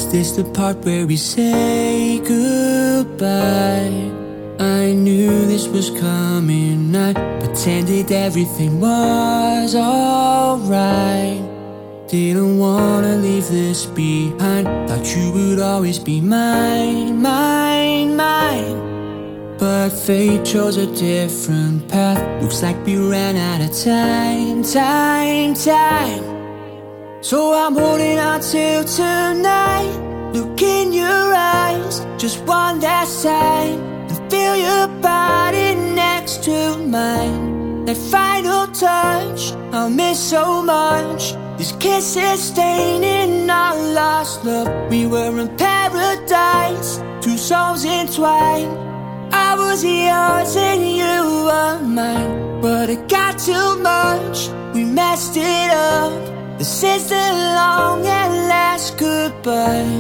Is this the part where we say goodbye? I knew this was coming. I pretended everything was alright. Didn't wanna leave this behind. Thought you would always be mine, mine, mine. But fate chose a different path. Looks like we ran out of time, time, time. So I'm holding on till tonight. Look in your eyes, just one last time, and feel your body next to mine. That final touch, I'll miss so much. These kisses staining our lost love. We were in paradise, two souls entwined. I was yours and you were mine, but it got too much, we messed it up. This is the long and last goodbye.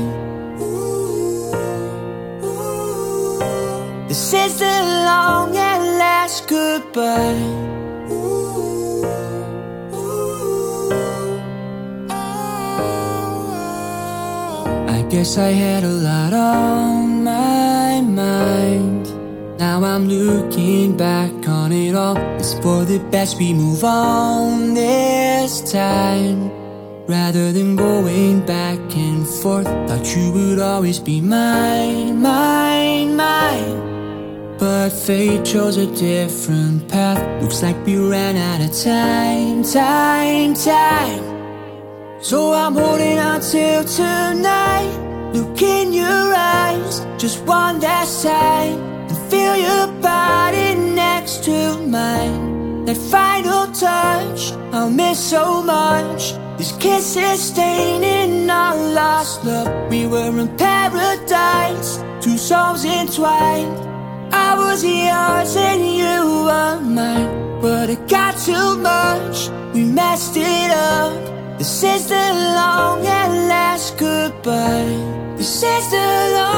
This is the long and last goodbye. I guess I had a lot on my mind. Now I'm looking back on it all. It's for the best we move on this time, rather than going back and forth. Thought you would always be mine, mine, mine. But fate chose a different path. Looks like we ran out of time, time, time. So I'm holding on till tonight. Look in your eyes, just one last time, and feel your body next to mine. That final touch, I'll miss so much. These kisses staining our lost love. We were in paradise, two souls entwined. I was yours and you were mine, but it got too much, we messed it up. This is the long and last goodbye. This is the long